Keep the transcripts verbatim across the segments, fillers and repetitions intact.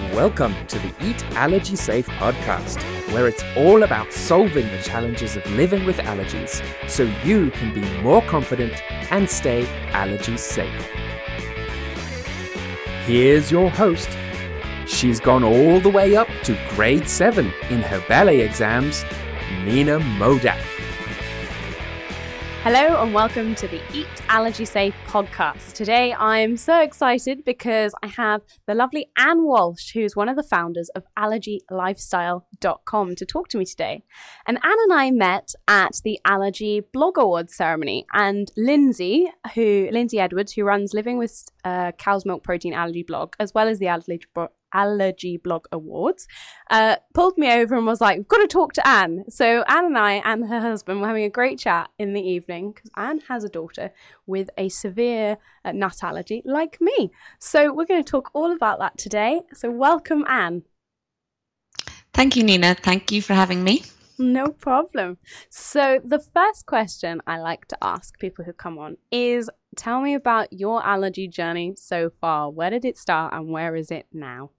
Welcome to the Eat Allergy Safe podcast, where it's all about solving the challenges of living with allergies so you can be more confident and stay allergy safe. Here's your host. She's gone all the way up to grade seven in her ballet exams, Nina Modak. Hello and welcome to the Eat Allergy Safe podcast. Today I'm so excited because I have the lovely Anne Walsh, who's one of the founders of allergy lifestyle dot com, to talk to me today. And Anne and I met at the Allergy Blog Awards ceremony, and Lindsay, who Lindsay Edwards, who runs Living with uh, Cow's Milk Protein Allergy blog, as well as the Allergy Blog Allergy Blog Awards, uh, pulled me over and was like, we've got to talk to Anne. So Anne and I and her husband were having a great chat in the evening because Anne has a daughter with a severe uh, nut allergy like me. So we're going to talk all about that today. So welcome, Anne. Thank you, Nina. Thank you for having me. No problem. So the first question I like to ask people who come on is, tell me about your allergy journey so far. Where did it start and where is it now?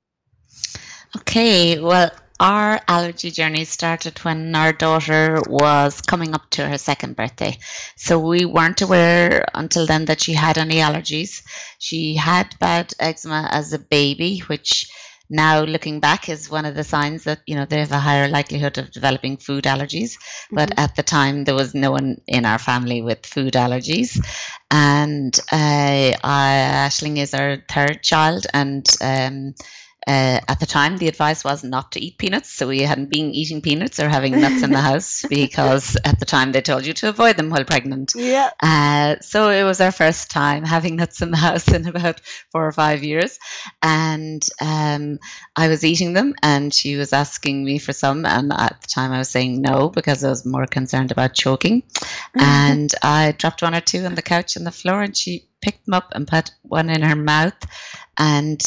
Okay, well, our allergy journey started when our daughter was coming up to her second birthday. So we weren't aware until then that she had any allergies. She had bad eczema as a baby, which now looking back is one of the signs that, you know, they have a higher likelihood of developing food allergies. Mm-hmm. But at the time, there was no one in our family with food allergies. And uh, I, Aisling is our third child, and um, Uh, at the time, the advice was not to eat peanuts, so we hadn't been eating peanuts or having nuts in the house because at the time they told you to avoid them while pregnant. Yeah. Uh, so it was our first time having nuts in the house in about four or five years, and um, I was eating them, and she was asking me for some, and at the time I was saying no because I was more concerned about choking. Mm-hmm. And I dropped one or two on the couch on the floor, and she picked them up and put one in her mouth, and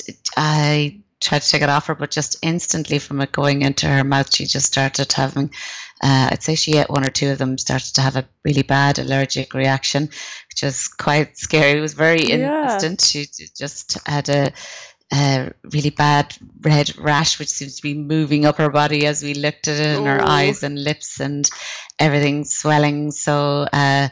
I tried to take it off her, but just instantly from it going into her mouth, she just started having, uh, I'd say she ate one or two of them, started to have a really bad allergic reaction, which was quite scary. It was very yeah. instant. She just had a, a really bad red rash, which seems to be moving up her body as we looked at it, and her eyes and lips and everything swelling. So, uh,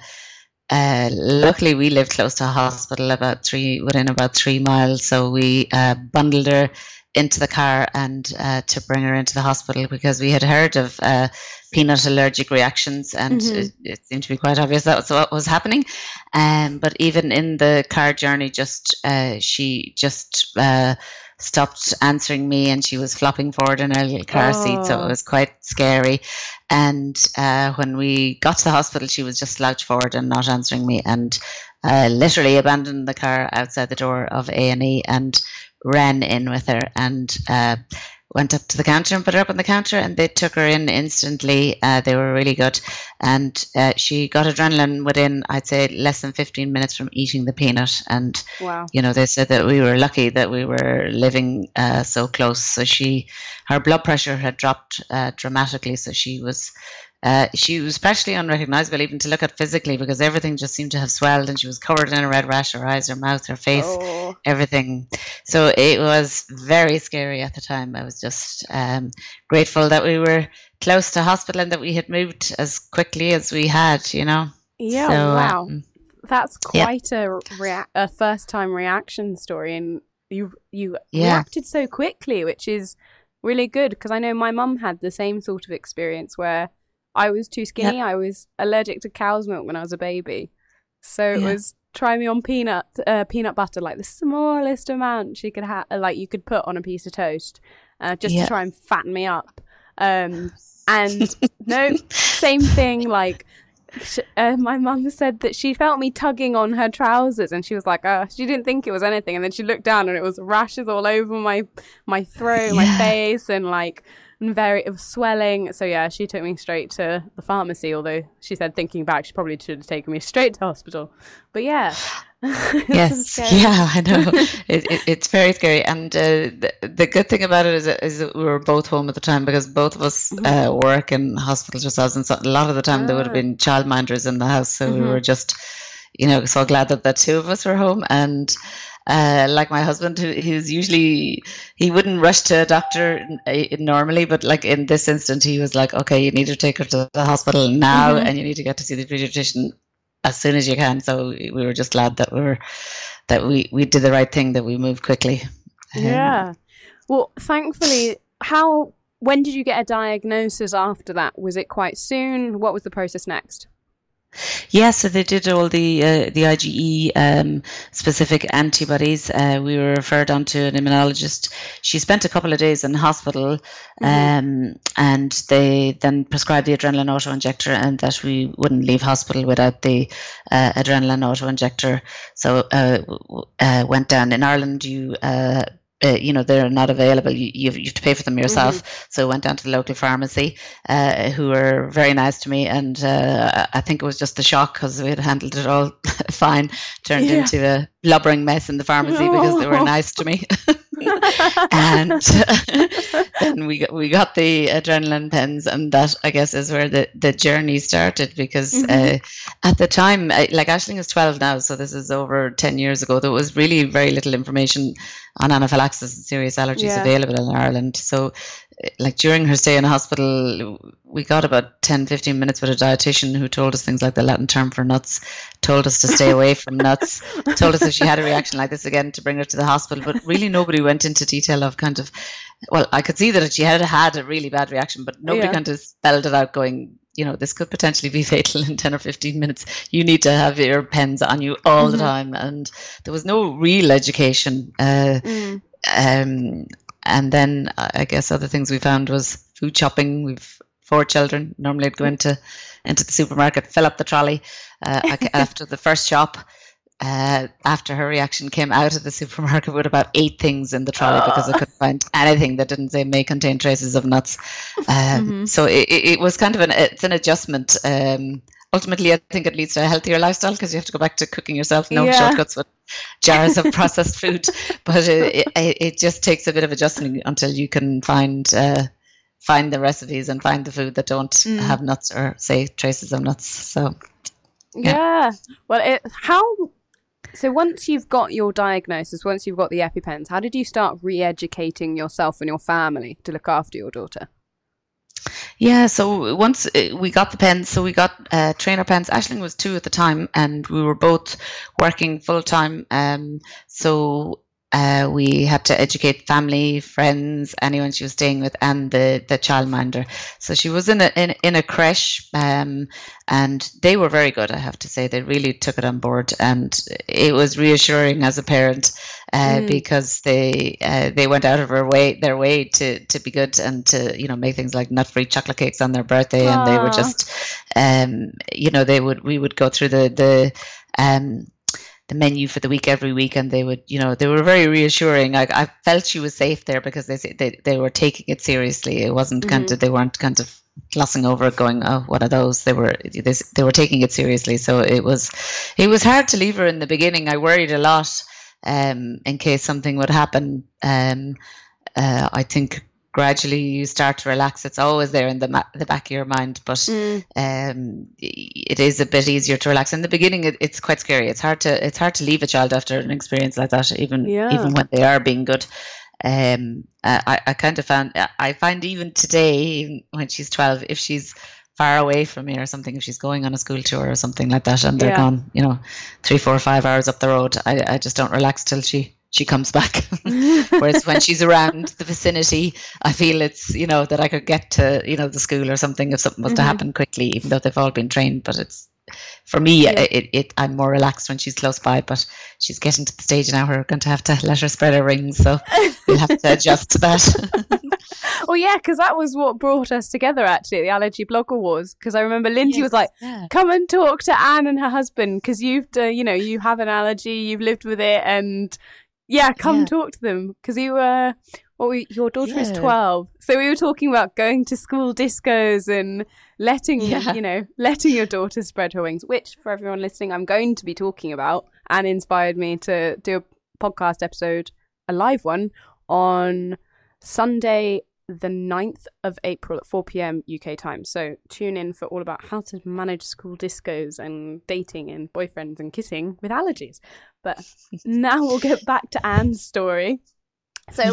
Uh, luckily, we lived close to a hospital about three within about three miles, so we uh, bundled her into the car and uh, to bring her into the hospital because we had heard of uh, peanut allergic reactions, and mm-hmm. it, it seemed to be quite obvious that was what was happening. Um, but even in the car journey, just uh, she just uh, stopped answering me, and she was flopping forward in her little car oh. seat, so it was quite scary. And uh, when we got to the hospital, she was just slouched forward and not answering me, and uh, literally abandoned the car outside the door of A and E and ran in with her and uh, went up to the counter and put her up on the counter, and they took her in instantly. Uh, they were really good, and uh, she got adrenaline within, I'd say, less than fifteen minutes from eating the peanut. And wow. you know, they said that we were lucky that we were living uh, so close. So she, her blood pressure had dropped uh, dramatically, so she was Uh, she was especially unrecognizable even to look at physically because everything just seemed to have swelled, and she was covered in a red rash, her eyes, her mouth, her face, oh. everything. So it was very scary at the time. I was just um, grateful that we were close to hospital and that we had moved as quickly as we had, you know. Yeah, so, wow. Um, That's quite yeah. a, rea- a first-time reaction story, and you, you yeah. reacted so quickly, which is really good because I know my mum had the same sort of experience where I was too skinny. Yep. I was allergic to cow's milk when I was a baby. So it yeah. was try me on peanut uh, peanut butter, like the smallest amount she could have, like you could put on a piece of toast, uh, just yep. to try and fatten me up. Um, and no, same thing. Like sh- uh, my mum said that she felt me tugging on her trousers, and she was like, "Oh," she didn't think it was anything. And then she looked down, and it was rashes all over my my throat, yeah. my face, and like. And very, it was swelling. So yeah, she took me straight to the pharmacy, although she said thinking back, she probably should have taken me straight to hospital. But yeah. Yes, yeah, I know. it, it, it's very scary. And uh, the, the good thing about it is, is that we were both home at the time because both of us uh, work in hospitals ourselves. And so a lot of the time ah. there would have been childminders in the house. So mm-hmm. we were just, you know, so glad that the two of us were home. And uh, like my husband, who, who's usually, he wouldn't rush to a doctor normally, but like in this instant, he was like, okay, you need to take her to the hospital now, mm-hmm. and you need to get to see the pediatrician as soon as you can. So we were just glad that we were, that we, we did the right thing, that we moved quickly. Yeah. Um, well, thankfully, how, when did you get a diagnosis after that? Was it quite soon? What was the process next? Yeah, so they did all the uh, the IgE um, specific antibodies. Uh, we were referred on to an immunologist. She spent a couple of days in hospital, mm-hmm. um, and they then prescribed the adrenaline auto-injector, and that we wouldn't leave hospital without the uh, adrenaline auto-injector. So uh, uh, went down in Ireland. You uh, Uh, you know, they're not available. You, you have to pay for them yourself. Mm-hmm. So I went down to the local pharmacy, uh, who were very nice to me. And uh, I think it was just the shock, because we had handled it all fine, turned yeah. into a blubbering mess in the pharmacy oh. because they were nice to me. And uh, then we got, we got the adrenaline pens, and that, I guess, is where the, the journey started, because mm-hmm. uh, at the time, like Aisling is twelve now, so this is over ten years ago, there was really very little information on anaphylaxis and serious allergies yeah. available in Ireland. So like during her stay in hospital, we got about ten, fifteen minutes with a dietitian who told us things like the Latin term for nuts, told us to stay away from nuts, told us if she had a reaction like this again to bring her to the hospital. But really nobody went into detail of kind of, well, I could see that she had had a really bad reaction, but nobody yeah. kind of spelled it out going, you know, this could potentially be fatal in ten or fifteen minutes. You need to have your pens on you all mm-hmm. the time. And there was no real education. Uh, mm. um, and then I guess other things we found was food shopping. We've four children. Normally I'd go into, into the supermarket, fill up the trolley. Uh, after the first shop, uh, after her reaction, came out of the supermarket with about eight things in the trolley because I couldn't find anything that didn't say may contain traces of nuts. Um, mm-hmm. So it, it was kind of an, it's an adjustment. Um, ultimately, I think it leads to a healthier lifestyle, because you have to go back to cooking yourself. No yeah. shortcuts with jars of processed food. But it, it, it just takes a bit of adjusting until you can find uh, find the recipes and find the food that don't mm. have nuts or say traces of nuts. So yeah, yeah. Well, it, how so once you've got your diagnosis, once you've got the EpiPens, how did you start re-educating yourself and your family to look after your daughter? Yeah, so once we got the pens, so we got uh, trainer pens. Aisling was two at the time, and we were both working full time. Um, so uh, we had to educate family, friends, anyone she was staying with, and the the childminder. So she was in a in, in a creche, um, and they were very good. I have to say, they really took it on board, and it was reassuring as a parent. Uh, mm. Because they uh, they went out of their way their way to, to be good and to, you know, make things like nut-free chocolate cakes on their birthday. Aww. And they would just um you know they would we would go through the the um the menu for the week every week, and they would, you know, they were very reassuring. I, I felt she was safe there because they they they were taking it seriously. It wasn't mm-hmm. kind of they weren't kind of glossing over it, going, oh, what are those? They were they, they were taking it seriously. So it was it was hard to leave her in the beginning. I worried a lot. Um, in case something would happen. Um, uh, I think gradually you start to relax. It's always there in the ma- the back of your mind, but mm. um, it is a bit easier to relax. In the beginning, it, it's quite scary. It's hard to it's hard to leave a child after an experience like that, even yeah. even when they are being good. Um, I, I kind of found I find even today, even when she's twelve, if she's far away from me or something, if she's going on a school tour or something like that, and they're yeah. gone, you know, three, four, five hours up the road, I, I just don't relax till she she comes back. Whereas when she's around the vicinity, I feel it's, you know, that I could get to, you know, the school or something if something was mm-hmm. to happen quickly, even though they've all been trained. But it's, for me, yeah. it, it I'm more relaxed when she's close by, but she's getting to the stage now where we're going to have to let her spread her wings, so we'll have to adjust to that. Well, yeah, because that was what brought us together, actually, at the Allergy Blogger Wars, because I remember Lindsay yes, was like, yeah. come and talk to Anne and her husband, because you've, uh, you know, you have an allergy, you've lived with it, and yeah, come yeah. talk to them, because you were... Well, we, your daughter yeah. is twelve, so we were talking about going to school discos and letting yeah. you know letting your daughter spread her wings. Which, for everyone listening, I'm going to be talking about, and inspired me to do a podcast episode, a live one, on Sunday, the ninth of April at four p.m. U K time. So tune in for all about how to manage school discos and dating and boyfriends and kissing with allergies. But now we'll get back to Anne's story. So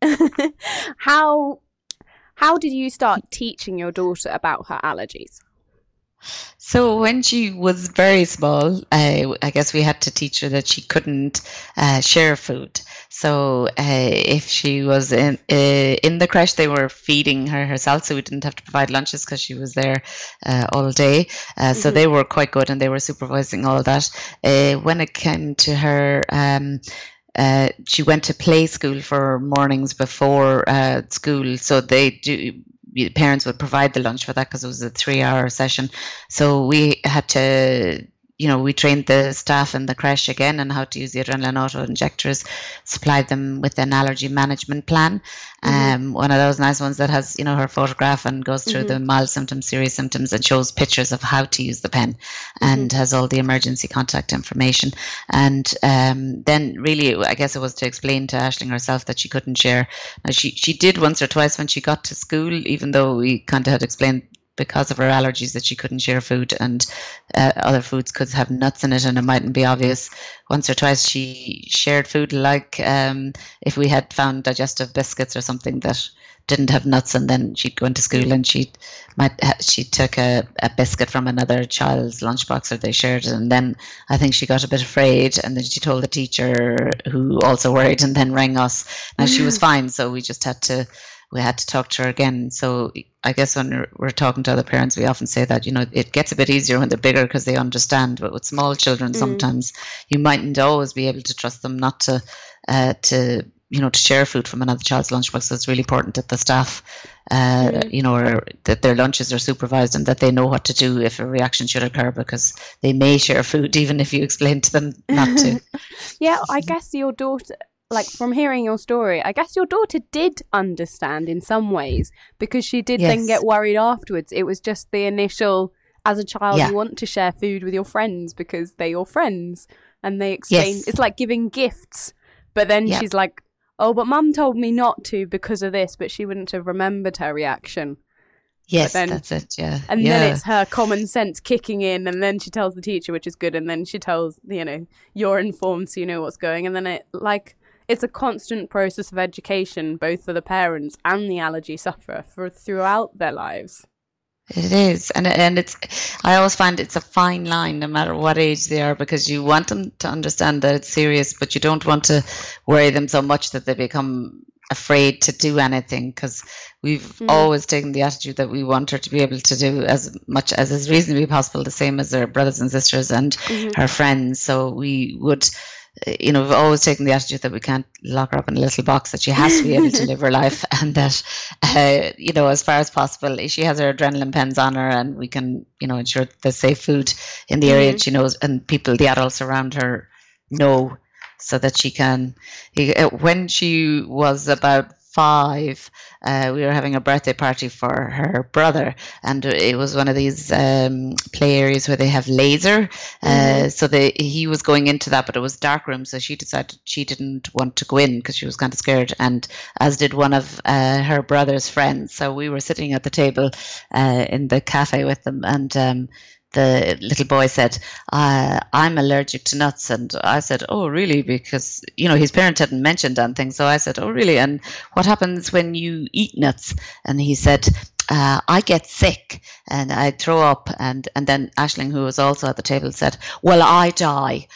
how how did you start teaching your daughter about her allergies? So when she was very small, uh, I guess we had to teach her that she couldn't uh, share food. So uh, if she was in uh, in the creche, they were feeding her herself, so we didn't have to provide lunches because she was there uh, all day. Uh, so mm-hmm. they were quite good, and they were supervising all that. Uh, when it came to her, um, uh, she went to play school for mornings before uh, school, so they do. Parents would provide the lunch for that because it was a three-hour session. So we had to, you know, we trained the staff in the creche again on how to use the adrenaline auto-injectors, supplied them with an allergy management plan. Mm-hmm. Um, one of those nice ones that has, you know, her photograph and goes through mm-hmm. the mild symptoms, serious symptoms, and shows pictures of how to use the pen, mm-hmm. and has all the emergency contact information. And um, then really, I guess it was to explain to Aisling herself that she couldn't share. Now, she, she did once or twice when she got to school, even though we kind of had explained because of her allergies that she couldn't share food, and uh, other foods could have nuts in it and it mightn't be obvious. Once or twice she shared food, like um, if we had found digestive biscuits or something that didn't have nuts, and then she'd go into school and she might ha- she took a, a biscuit from another child's lunchbox, or they shared it, and then I think she got a bit afraid, and then she told the teacher, who also worried, and then rang us. Now she was fine, so we just had to we had to talk to her again. So I guess when we're, we're talking to other parents, we often say that, you know, it gets a bit easier when they're bigger because they understand. But with small children, mm. sometimes you mightn't always be able to trust them not to, uh, to you know, to share food from another child's lunchbox. So it's really important that the staff, uh, mm. you know, are, that their lunches are supervised and that they know what to do if a reaction should occur, because they may share food even if you explain to them not to. Yeah, I guess your daughter... Like, from hearing your story, I guess your daughter did understand in some ways, because she did yes. then get worried afterwards. It was just the initial, as a child, yeah. you want to share food with your friends because they're your friends and they exchange. Yes. It's like giving gifts. But then yep. she's like, oh, but mum told me not to because of this, but she wouldn't have remembered her reaction. Yes, then, that's it, yeah. And yeah. then it's her common sense kicking in, and then she tells the teacher, which is good, and then she tells, you know, you're informed so you know what's going. And then it, like... It's a constant process of education, both for the parents and the allergy sufferer, for throughout their lives. It is, and and it's. I always find it's a fine line, no matter what age they are, because you want them to understand that it's serious, but you don't want to worry them so much that they become afraid to do anything. Because we've mm. always taken the attitude that we want her to be able to do as much as is reasonably possible, the same as her brothers and sisters and mm-hmm. her friends. So we would. You know, we've always taken the attitude that we can't lock her up in a little box, that she has to be able to live her life, and that, uh, you know, as far as possible, she has her adrenaline pens on her, and we can, you know, ensure that there's safe food in the area, mm-hmm. she knows, and people, the adults around her, know, so that she can. When she was about five, uh, we were having a birthday party for her brother, and it was one of these um, play areas where they have laser. Mm-hmm. Uh, so they, he was going into that, but it was dark room, so she decided she didn't want to go in because she was kind of scared, and as did one of uh, her brother's friends. So we were sitting at the table uh, in the cafe with them, and um, the little boy said, uh, I'm allergic to nuts. And I said, oh, really? Because, you know, his parents hadn't mentioned anything. So I said, oh, really? And what happens when you eat nuts? And he said, uh, I get sick and I throw up. And, and then Aisling, who was also at the table, said, well, I die.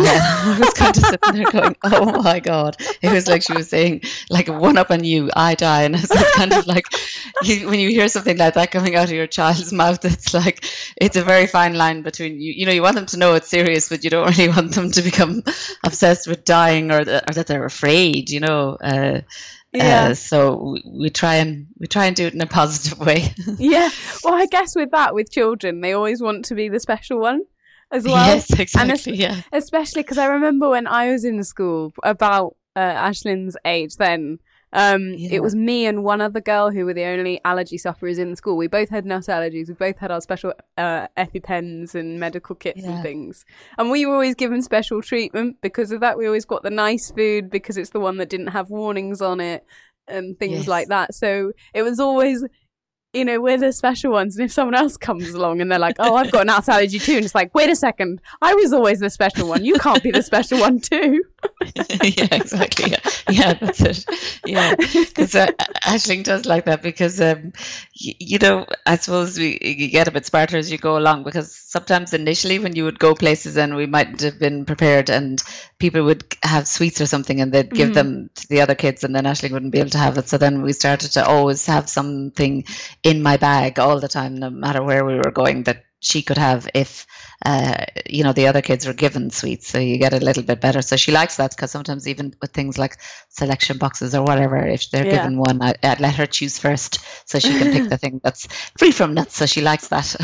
I was kind of sitting there going, oh my God. It was like she was saying, like, one up on you, I die. And it's kind of like, you, when you hear something like that coming out of your child's mouth, it's like, it's a very fine line between, you you know, you want them to know it's serious, but you don't really want them to become obsessed with dying, or, the, or that they're afraid, you know. Uh, Yeah. Uh, so we, we try and we try and do it in a positive way. Yeah. Well, I guess with that, with children, they always want to be the special one as well. Yes, exactly. And es- yeah. Especially because I remember when I was in school, about uh, Aisling's age then, um, yeah. it was me and one other girl who were the only allergy sufferers in the school. We both had nut allergies. We both had our special uh, EpiPens and medical kits yeah. and things. And we were always given special treatment because of that. We always got the nice food because it's the one that didn't have warnings on it and things yes. like that. So it was always... you know, we're the special ones. And if someone else comes along and they're like, oh, I've got a nut allergy too. And it's like, wait a second, I was always the special one. You can't be the special one too. Yeah, exactly. Yeah, yeah, that's it. Yeah, because uh, Aisling does like that because, um, y- you know, I suppose we you get a bit smarter as you go along, because sometimes initially when you would go places and we might have been prepared and people would have sweets or something and they'd give Mhm. them to the other kids and then Aisling wouldn't be able to have it. So then we started to always have something in my bag all the time, no matter where we were going, that she could have if, uh, you know, the other kids were given sweets. So you get a little bit better. So she likes that, because sometimes even with things like selection boxes or whatever, if they're Yeah. given one, I, I'd let her choose first so she can pick the thing that's free from nuts. So she likes that.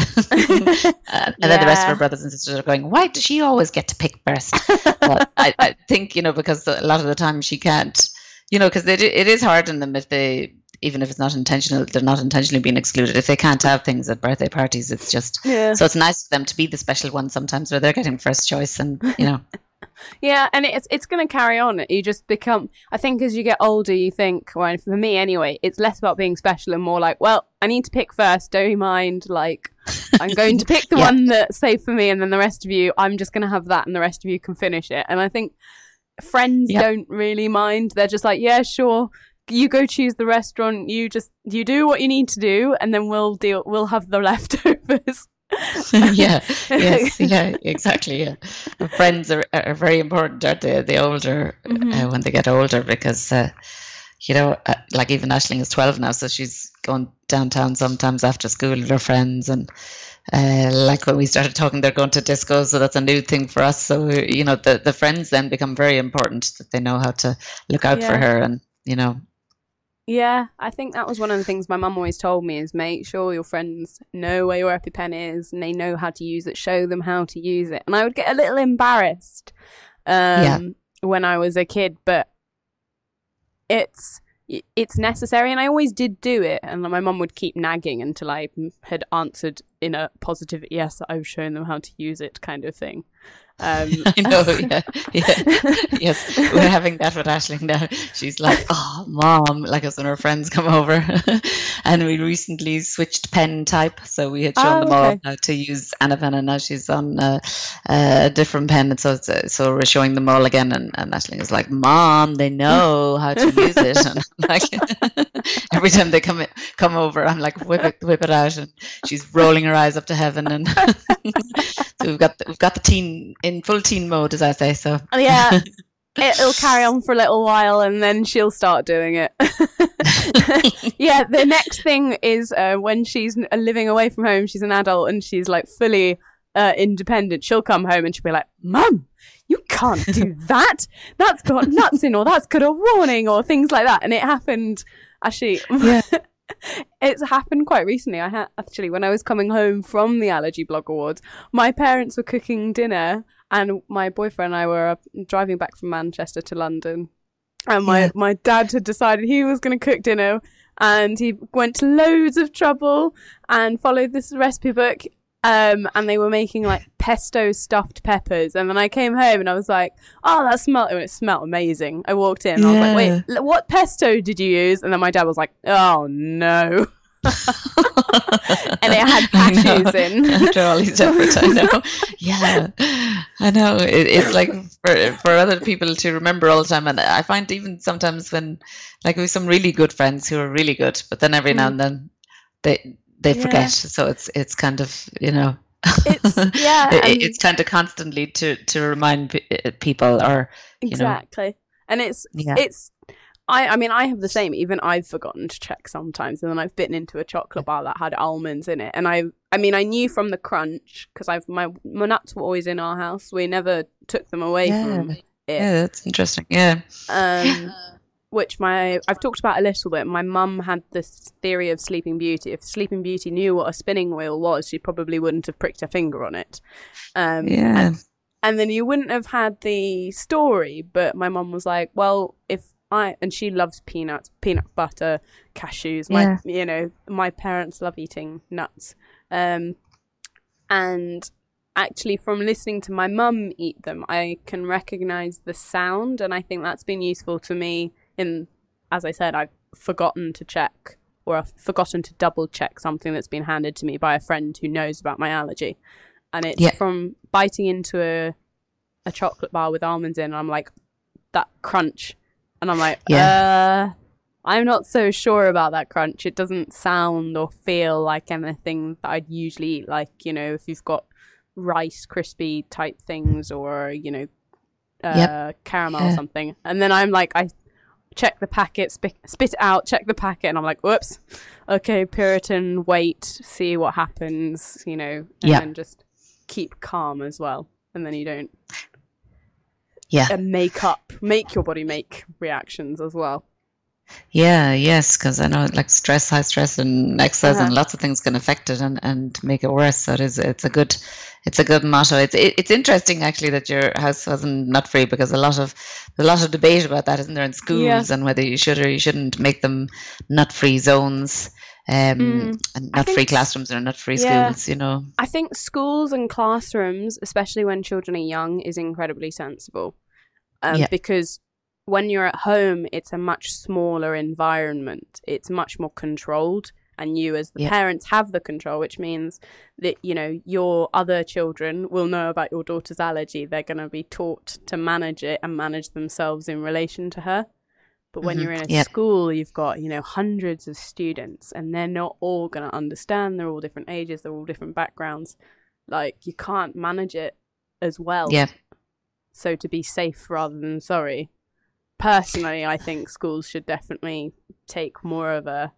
Uh, and then the rest of her Yeah. brothers and sisters are going, why does she always get to pick first? But I, I think, you know, because a lot of the time she can't, you know, because it is hard on them if they, even if it's not intentional, they're not intentionally being excluded. If they can't have things at birthday parties, it's just, Yeah. so it's nice for them to be the special one sometimes where they're getting first choice and, you know. Yeah, and it's it's going to carry on. You just become, I think as you get older, you think, well, for me anyway, it's less about being special and more like, well, I need to pick first. Don't you mind? Like, I'm going to pick the Yeah. one that's safe for me, and then the rest of you, I'm just going to have that, and the rest of you can finish it. And I think friends Yeah. don't really mind. They're just like, yeah, sure. You go choose the restaurant. You just you do what you need to do, and then we'll deal. We'll have the leftovers. Yeah, yes, yeah, exactly. Yeah, friends are are very important, aren't they? The older Mhm. uh, when they get older, because uh, you know, uh, like even Aisling is twelve now, so she's going downtown sometimes after school with her friends, and uh, like when we started talking, they're going to disco, so that's a new thing for us. So you know, the the friends then become very important, that they know how to look out for Yeah. her, and you know. Yeah, I think that was one of the things my mum always told me is make sure your friends know where your EpiPen is and they know how to use it, show them how to use it. And I would get a little embarrassed um, Yeah. when I was a kid, but it's it's necessary, and I always did do it. And my mum would keep nagging until I had answered in a positive, yes, I've shown them how to use it kind of thing. Um, I know, yeah, yeah, yes. We're having that with Aisling now. She's like, "Oh, mom!" Like as when her friends come over, and we recently switched pen type, so we had shown Oh, them all okay. how to use Anapen, and now she's on uh, a different pen, and so it's, uh, so we're showing them all again. And, and Aisling is like, "Mom, they know how to use it." And I'm like, every time they come come over, I'm like, "Whip it, whip it out," and she's rolling her eyes up to heaven, and so we've got the, we've got the teen in full teen mode, as I say. So yeah, it'll carry on for a little while and then she'll start doing it. Yeah, the next thing is uh, when she's n- living away from home, she's an adult and she's like fully uh, independent. She'll come home and she'll be like, Mum, you can't do that. That's got nuts in, or that's got a warning, or things like that. And it happened actually. Yeah. It's happened quite recently. I had actually, when I was coming home from the Allergy Blog Awards, my parents were cooking dinner, and my boyfriend and I were uh, driving back from Manchester to London. And my, Yeah. my dad had decided he was going to cook dinner, and he went to loads of trouble and followed this recipe book. Um, and they were making like pesto stuffed peppers. And then I came home and I was like, oh, that smelled, it smelled amazing. I walked in and I was like, Yeah. wait, l- what pesto did you use? And then my dad was like, oh no. And it had I know. cashews in. After all these efforts, I know. Yeah, I know. It, it's like for for other people to remember all the time, and I find even sometimes when, like, we have some really good friends who are really good, but then every now Mm. and then they they Yeah. forget. So it's it's kind of, you know. It's, yeah. It- and- it's kind of constantly to to remind pe- people, or you know. exactly. And it's, Yeah. it's, I, I mean, I have the same. Even I've forgotten to check sometimes, and then I've bitten into a chocolate bar that had almonds in it. And I, I mean, I knew from the crunch because I've my my nuts were always in our house. We never took them away Yeah. from it. Yeah, that's interesting. Yeah. Um, which my I've talked about a little bit. My mum had this theory of Sleeping Beauty. If Sleeping Beauty knew what a spinning wheel was, she probably wouldn't have pricked her finger on it. Um, Yeah. and, and then you wouldn't have had the story. But my mum was like, well, if I, and she loves peanuts, peanut butter, cashews. My, Yeah. you know, my parents love eating nuts. Um, and actually, from listening to my mum eat them, I can recognize the sound, and I think that's been useful to me. In, as I said, I've forgotten to check or I've forgotten to double check something that's been handed to me by a friend who knows about my allergy. And it's Yeah. from biting into a, a chocolate bar with almonds in, and I'm like, that crunch. And I'm like, Yeah. uh, I'm not so sure about that crunch. It doesn't sound or feel like anything that I'd usually eat. Like, you know, if you've got Rice crispy type things, or, you know, uh, Yep. caramel Yeah. or something. And then I'm like, I check the packet, spit, spit it out, check the packet, and I'm like, whoops. Okay, Puritan, wait, see what happens, you know, and Yeah. then just keep calm as well. And then you don't Yeah. uh, make up, make your body make reactions as well. Yeah, yes, because I know like stress, high stress, and exercise, Uh-huh. and lots of things can affect it and, and make it worse. So it is, it's a good, it's a good motto. It's it, it's interesting actually that your house wasn't nut free, because a lot of a lot of debate about that, isn't there, in schools, Yeah. and whether you should or you shouldn't make them nut free zones, um, Mm. and I nut free think s- classrooms or nut free yeah. schools. You know, I think schools and classrooms, especially when children are young, is incredibly sensible. Um, Yeah. Because when you're at home, it's a much smaller environment. It's much more controlled, and you as the Yeah. parents have the control, which means that, you know, your other children will know about your daughter's allergy. They're going to be taught to manage it and manage themselves in relation to her. But when Mhm. you're in a Yeah. school, you've got, you know, hundreds of students, and they're not all going to understand. They're all different ages. They're all different backgrounds. Like, you can't manage it as well. yeah. So to be safe rather than sorry. Personally, I think schools should definitely take more of a...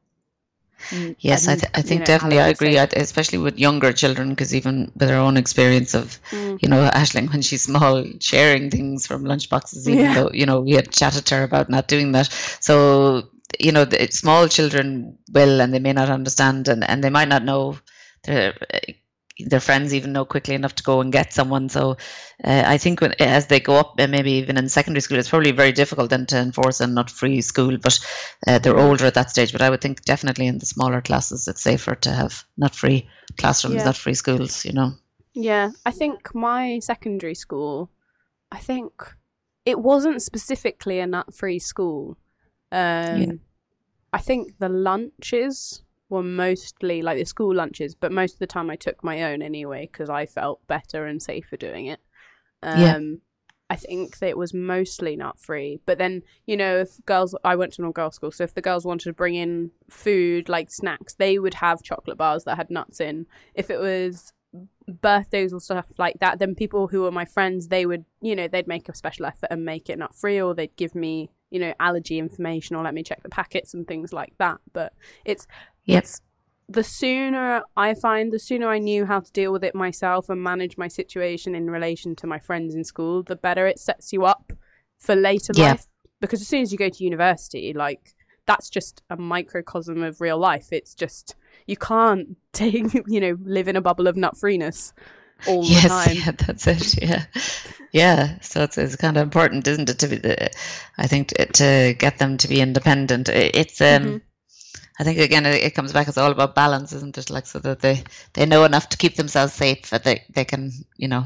mm, Yes, I, an- th- I you think know, definitely I allergy agree, safe- I, especially with younger children, because even with our own experience of, Mm. you know, Aisling, when she's small, sharing things from lunchboxes, even Yeah. though, you know, we had chatted to her about not doing that. So, you know, the, small children will, and they may not understand, and, and they might not know their, their friends even know quickly enough to go and get someone. So uh, I think when, as they go up, and maybe even in secondary school, it's probably very difficult then to enforce a nut-free school, but uh, they're Mm. older at that stage. But I would think definitely in the smaller classes, it's safer to have nut-free classrooms, Yeah. nut-free schools, you know. Yeah, I think my secondary school, I think it wasn't specifically a nut-free school. Um, Yeah. I think the lunches were mostly like the school lunches, but most of the time I took my own anyway because I felt better and safer doing it. Um, Yeah. I think that it was mostly nut-free. But then, you know, if girls, I went to an all-girls school, so if the girls wanted to bring in food, like snacks, they would have chocolate bars that had nuts in. If it was birthdays or stuff like that, then people who were my friends, they would, you know, they'd make a special effort and make it nut-free, or they'd give me, you know, allergy information, or let me check the packets and things like that. But it's, Yep. it's the sooner I find, the sooner I knew how to deal with it myself and manage my situation in relation to my friends in school, the better it sets you up for later Yeah. life. Because as soon as you go to university, like, that's just a microcosm of real life. It's just, you can't take, you know, live in a bubble of nut-freeness all Yes, the time. yeah, that's it. Yeah, yeah. So it's, it's kind of important, isn't it? To be, the, I think to, to get them to be independent. It- It's um, Mhm. I think again it, it comes back. It's all about balance, isn't it? Like so that they they know enough to keep themselves safe, that they they can, you know,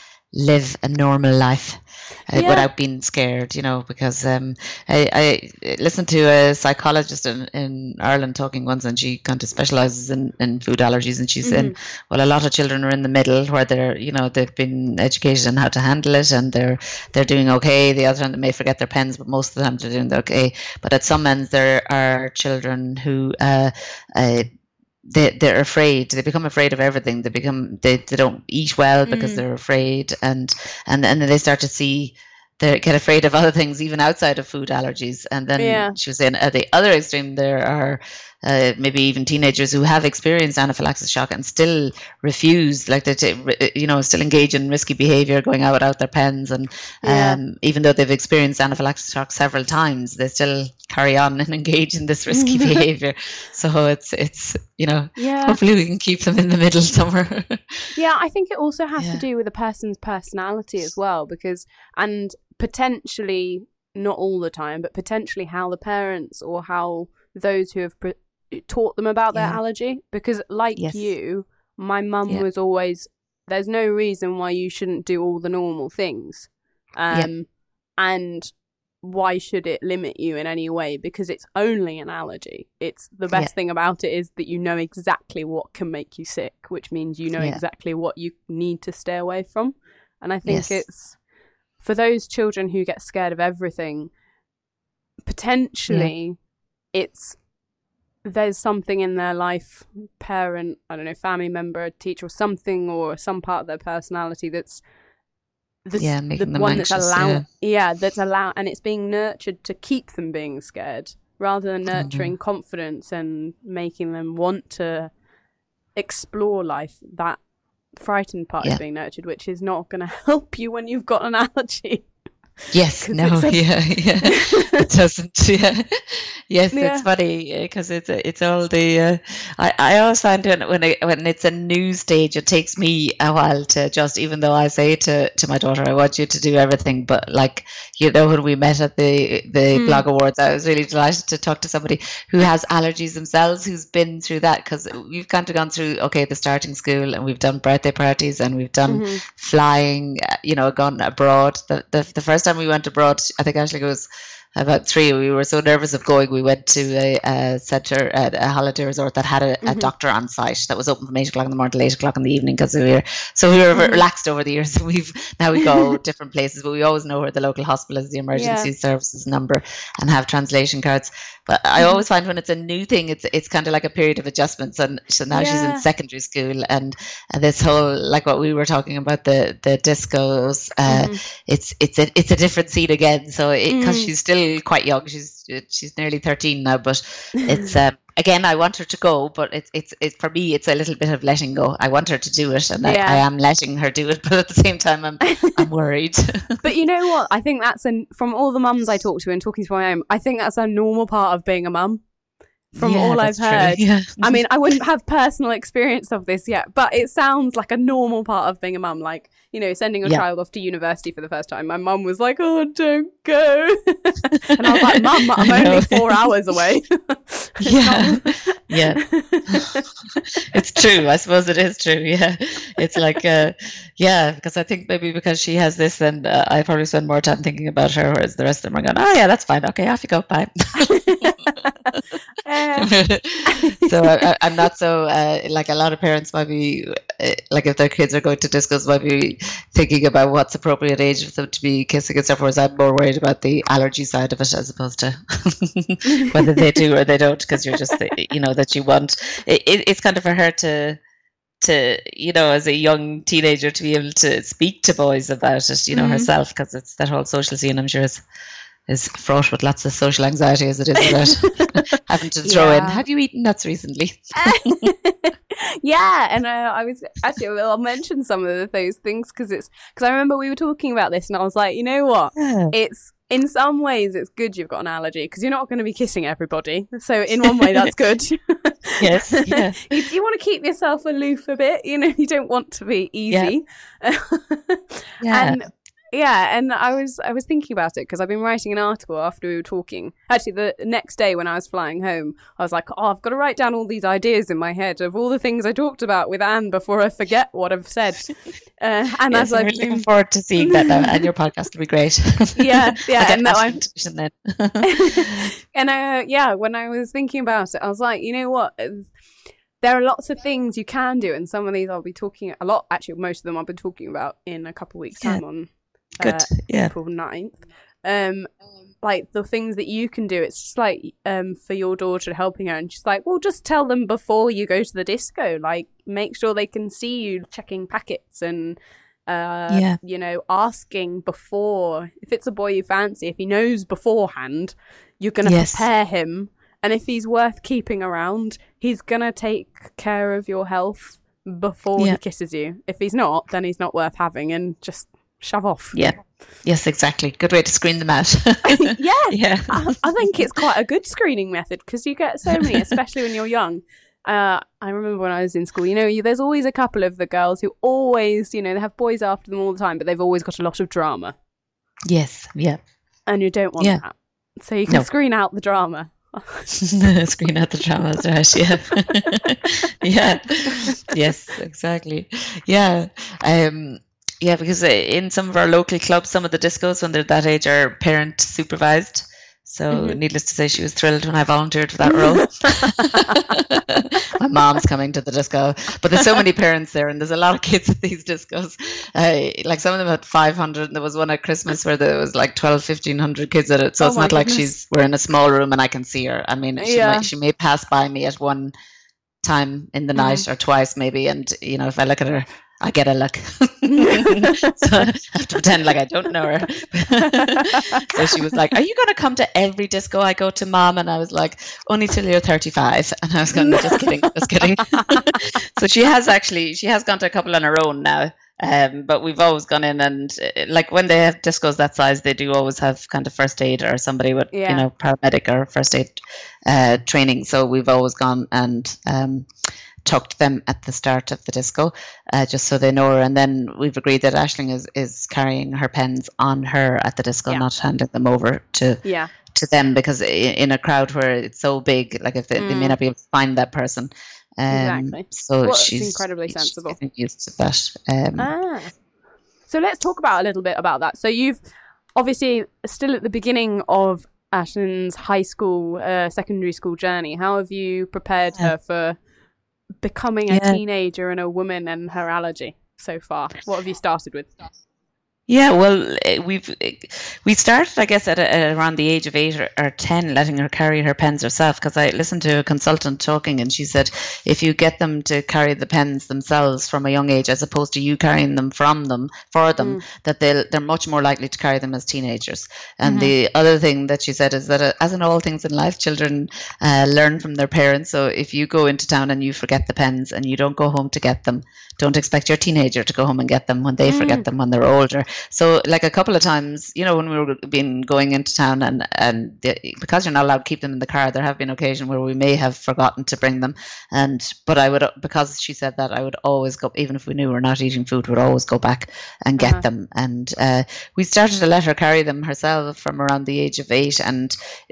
live a normal life uh, Yeah. without being scared, you know, because um, I, I listened to a psychologist in, in Ireland talking once, and she kind of specializes in, in food allergies, and she's saying, well, a lot of children are in the middle where they're, you know, they've been educated on how to handle it, and they're they're doing okay. The other end, they may forget their pens, but most of the time they're doing okay. But at some ends, there are children who uh, uh, they they're afraid. They become afraid of everything. They become they, they don't eat well because Mm. they're afraid, and and and then they start to see they get afraid of other things even outside of food allergies. And then Yeah. she was saying at the other extreme, there are uh, maybe even teenagers who have experienced anaphylaxis shock and still refuse, like they, t- you know, still engage in risky behavior, going out without their pens, and Yeah. um, even though they've experienced anaphylaxis shock several times, they still carry on and engage in this risky behavior. So it's it's you know, Yeah. hopefully we can keep them in the middle somewhere. Yeah, I think it also has Yeah. to do with a person's personality as well, because, and potentially, not all the time, but potentially how the parents or how those who have pre- taught them about their Yeah. allergy. Because, like Yes. you, my mum Yeah. was always, there's no reason why you shouldn't do all the normal things. Um, Yeah. And why should it limit you in any way? Because it's only an allergy. It's the best Yeah. thing about it is that you know exactly what can make you sick, which means you know Yeah. exactly what you need to stay away from. And I think Yes. it's for those children who get scared of everything, potentially it's there's something in their life, parent, I don't know, family member, teacher, or something, or some part of their personality that's the, Yeah, the making them one anxious, that's allowed, yeah. yeah, that's allowed, and it's being nurtured to keep them being scared, rather than nurturing Mm-hmm. confidence and making them want to explore life. That frightened part Yeah. is being nurtured, which is not going to help you when you've got an allergy. Yes, 'Cause no, it's a- yeah, yeah, it doesn't. Yeah, yes, Yeah. it's funny because it's it's all the. Uh, I I always find when when it, when it's a new stage, it takes me a while to just. Even though I say to, to my daughter, I want you to do everything, but like you know, when we met at the the Mm. blog awards, I was really delighted to talk to somebody who has allergies themselves, who's been through that, because we've kind of gone through okay the starting school, and we've done birthday parties, and we've done Mhm. flying, uh, you know, gone abroad. The, the the first time we went abroad, I think Ashley was about three. We were so nervous of going. We went to a, a centre, a, a holiday resort that had a, a Mhm. doctor on site that was open from eight o'clock in the morning till eight o'clock in the evening because we were so we were Mhm. relaxed over the years. So we've now we go different places, but we always know where the local hospital is, the emergency Yeah. services number, and have translation cards. But I Mhm. always find when it's a new thing, it's it's kind of like a period of adjustments. And so now she's Yeah. in secondary school, and, and this whole like what we were talking about the the discos. Uh, Mhm. it's it's a it's a different scene again. So because Mm. she's still quite young, she's she's nearly thirteen now. But it's um, again, I want her to go, but it's it's it's for me, it's a little bit of letting go. I want her to do it, and Yeah. I, I am letting her do it, but at the same time, I'm I'm worried. But you know what? I think that's an from all the mums I talk to and talking to my own, I think that's a normal part of being a mum. From Yeah, all I've that's true, heard. yeah. I mean, I wouldn't have personal experience of this yet, but it sounds like a normal part of being a mum. Like, you know, sending your Yeah. child off to university for the first time. My mum was like, "Oh, don't go," and I was like, "Mum, I'm I know. only four hours away." It's Yeah. not- Yeah. It's true. I suppose it is true. Yeah. It's like, uh, yeah, because I think maybe because she has this, and uh, I probably spend more time thinking about her, whereas the rest of them are going, oh, yeah, that's fine. Okay, off you go. Bye. Uh, So I, I, I'm not so, uh, like a lot of parents might be, uh, like if their kids are going to discos, might be thinking about what's appropriate age for them to be kissing and stuff, whereas I'm more worried about the allergy side of it as opposed to whether they do or they don't, because you're just, you know, that you want, it, it, it's kind of for her to, to, you know, as a young teenager to be able to speak to boys about it, you know, Mhm. herself, because it's that whole social scene, I'm sure is, is fraught with lots of social anxiety as it is about having to throw in, Yeah. have you eaten nuts recently? Yeah, and uh, I was actually well, I'll mention some of those things because it's because I remember we were talking about this and I was like, you know what, Yeah. it's in some ways it's good you've got an allergy because you're not going to be kissing everybody, so in one way that's good. Yes, yeah. you, you want to keep yourself aloof a bit, you know, you don't want to be easy. Yeah. And yeah, and I was I was thinking about it because I've been writing an article after we were talking. Actually, the next day when I was flying home, I was like, oh, I've got to write down all these ideas in my head of all the things I talked about with Anne before I forget what I've said. Uh, and Yes, as I'm I've really been, looking forward to seeing that now, and your podcast will be great. Yeah, yeah, I'll get and that Ashley I'm- to listen then. and uh, yeah, when I was thinking about it, I was like, you know what? There are lots of things you can do, and some of these I'll be talking a lot. Actually, most of them I'll be talking about in a couple of weeks' Yeah. time on Good, uh, yeah. April ninth. Um, like the things that you can do. It's just like um for your daughter helping her, and she's like, well, just tell them before you go to the disco. Like, make sure they can see you checking packets and. Uh, Yeah. you know, asking before, if it's a boy you fancy, if he knows beforehand, you're going to Yes. prepare him. And if he's worth keeping around, he's going to take care of your health before Yeah. he kisses you. If he's not, then he's not worth having, and just shove off. Yeah. Yes, exactly. Good way to screen them out. Yeah. Yeah. I, I think it's quite a good screening method because you get so many, especially when you're young. Uh, I remember when I was in school, you know, you, there's always a couple of the girls who always, you know, they have boys after them all the time, but they've always got a lot of drama. Yes. Yeah. And you don't want Yeah. that. So you can No. screen out the drama. Screen out the dramas, right? Yeah. Yeah. Yes, exactly. Yeah. Um, yeah, because in some of our local clubs, some of the discos when they're that age are parent supervised. So mm-hmm. needless to say, she was thrilled when I volunteered for that role. My mom's coming to the disco, but there's so many parents there, and there's a lot of kids at these discos. Uh, like some of them had five hundred, and there was one at Christmas where there was like twelve, fifteen hundred kids at it. So oh it's not goodness. Like she's we're in a small room and I can see her. I mean, she, yeah. might, she may pass by me at one time in the mm-hmm. night or twice maybe, and you know, if I look at her, I get a look. So I have to pretend like I don't know her. So she was like, are you going to come to every disco I go to, Mom? And I was like, only till you're thirty-five. And I was going, just kidding, just kidding. So she has actually, she has gone to a couple on her own now. Um, but we've always gone in and uh, like when they have discos that size, they do always have kind of first aid or somebody with, yeah. you know, paramedic or first aid uh, training. So we've always gone and um, tucked them at the start of the disco, uh, just so they know her. And then we've agreed that Aisling is, is carrying her pens on her at the disco, yeah. not handing them over to yeah. to them, because in a crowd where it's so big, like if they, mm. they may not be able to find that person. Um, exactly. So well, she's incredibly sensible. She's getting used to that. Um, ah. So let's talk about a little bit about that. So you've obviously still at the beginning of Aisling's high school, uh, secondary school journey. How have you prepared yeah. her for becoming a yeah. teenager and a woman and her allergy so far? What have you started with? Yeah, well, we've we started, I guess, at, a, at around the age of eight or, or ten, letting her carry her pens herself. Because I listened to a consultant talking, and she said if you get them to carry the pens themselves from a young age, as opposed to you carrying them from them for them, mm. that they'll they're much more likely to carry them as teenagers. And mm-hmm. the other thing that she said is that, uh, as in all things in life, children uh, learn from their parents. So if you go into town and you forget the pens and you don't go home to get them, don't expect your teenager to go home and get them when they mm. forget them when they're older. So like a couple of times, you know, when we were been going into town and, and the, because you're not allowed to keep them in the car, there have been occasions where we may have forgotten to bring them. And, but I would, because she said that, I would always go, even if we knew we we're not eating food, we'd always go back and get uh-huh. them. And uh, we started to let her carry them herself from around the age of eight. And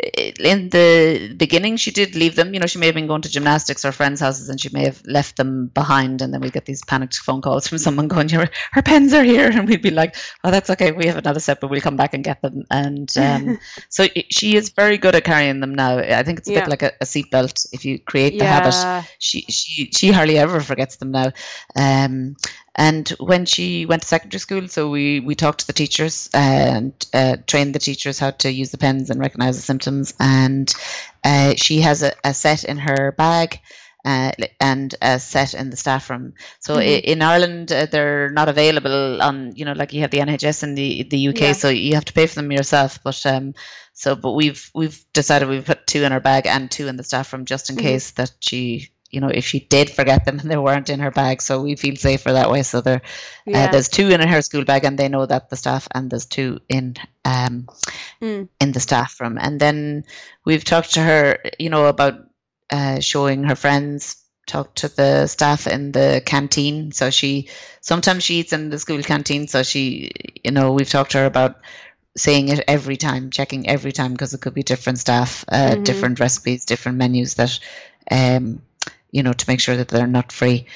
in the beginning, she did leave them. You know, she may have been going to gymnastics or friends' houses and she may have left them behind. And then we get these panicked phone calls from someone going, her, her pens are here. And we'd be like, oh, that's okay. We have another set, but we'll come back and get them. And um, so she is very good at carrying them now. I think it's a yeah. bit like a, a seatbelt. If you create the yeah. habit, she, she, she hardly ever forgets them now. Um, and when she went to secondary school, so we, we talked to the teachers and uh, trained the teachers how to use the pens and recognize the symptoms. And uh, she has a, a set in her bag. Uh, and a set in the staff room. So mm-hmm. in Ireland, uh, they're not available on, you know, like you have the N H S in the the U K, yeah. so you have to pay for them yourself. But um, so but we've we've decided we've put two in her bag and two in the staff room just in mm-hmm. case that she, you know, if she did forget them and they weren't in her bag, so we feel safer that way. So there, yeah. uh, there's two in her school bag, and they know that the staff, and there's two in um mm. in the staff room. And then we've talked to her, you know, about. Uh, showing her friends, talk to the staff in the canteen. So she, sometimes she eats in the school canteen. So she, you know, we've talked to her about saying it every time, checking every time, because it could be different staff, uh, mm-hmm. different recipes, different menus that, um, you know, to make sure that they're nut free.